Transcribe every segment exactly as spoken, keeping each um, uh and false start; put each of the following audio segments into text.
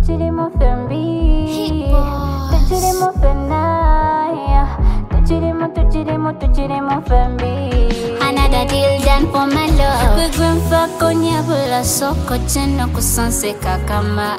tukirimo fembi, tukirimo fenaya, tukirimo tukirimo tukirimo fembi. Another deal done for my love. Kwe gwenfa konya bula soko cheno kusanse kakama.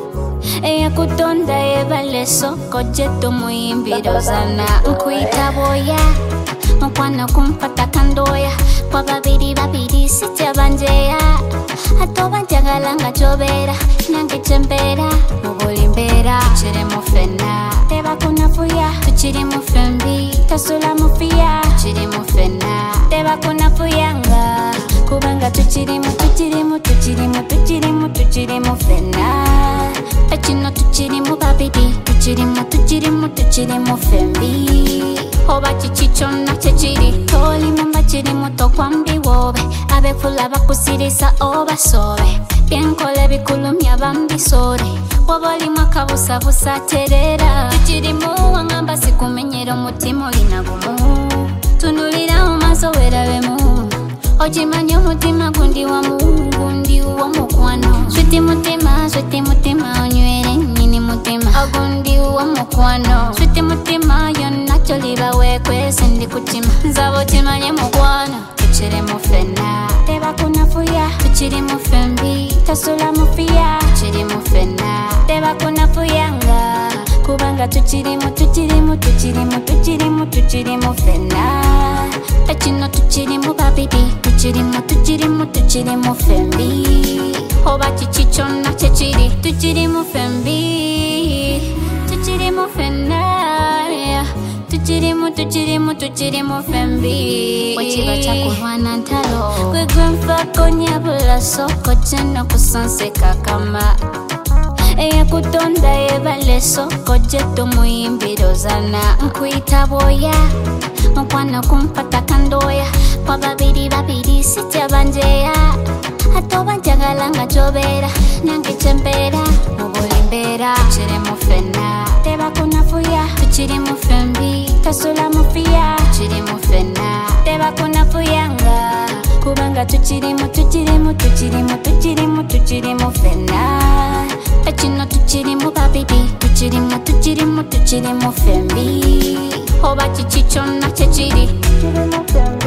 Eya kutonda evale soko jeto muimbiro zana. Nkuita boya, mkwana kumpata kandoya. Kwa babiri babiri sitya banjeya. Hato banjagala nga chobera, nange chembera, mubuli mbera. Tuchirimo fena, teba kunafuya. Tuchirimo fembi, tasula mufia. Tuchirimo fena, teba kunafuyanga. Kubanga tuchirimo, tuchirimo, tuchirimo, tuchirimo, tuchirimo fena. Echino tuchirimo babidi, tuchirimo, tuchirimo, tuchirimo fembi. Oba chichichona chechiri, toli mamba chirimo tokwambi wobe. Abe fula bakusirisa oba sobe. Bienkole bikulumya bambi sore. Wabali makabusa busa terera. Tuchirimo wangamba sikumenyero mutima olina gumu. Tunulira umaso werabemu. Ojimanyo mutima gundi wamu, gundi uwamukwano. Switi mutima, switi mutima, onywere nyini mutima. Agundi uwamukwano. Switi mutima, yonna choliba wekwe sindi kutima. Nzabo timanye mukwano. Tuchirimo fena, teba kunafuya. Tuchirimo fembi, tasula mufia. Tuchirimo fena, teba kunafuyanga. Kubanga tuchirimo, tuchirimo, tuchirimo, tuchirimo, tuchirimo fena. Echino tuchirimo babidi, tuchirimo, tuchirimo, tuchirimo fembi. Oba chichichona chechiri, tuchirimo fembi, tuchirimo fena. Tuchirimo, tuchirimo, tuchirimo fembi. Wachiba chakurwana ntalo. Kwe gwenfa konya bula soko cheno kusanse kakama. Eya kutonda evale soko jeto muimbiro zana. Nkuita boya, mkwana kumpata kandoya. Kwa babiri babiri sitya banjeya. Hato banjagala nga chobera, nange chembera, mubuli mbera. Tuchirimo fena, teba kunafuya. Tuchirimo fembi, tasula mufia. Tuchirimo fena, teba kunafuyanga. Kubanga tuchirimo, tuchirimo, tuchirimo, tuchirimo, tuchirimo fena. Echino tuchirimo babidi, tuchirimo, tuchirimo, tuchirimo fembi. Oba chichichona chechiri, tuchirimo fembi.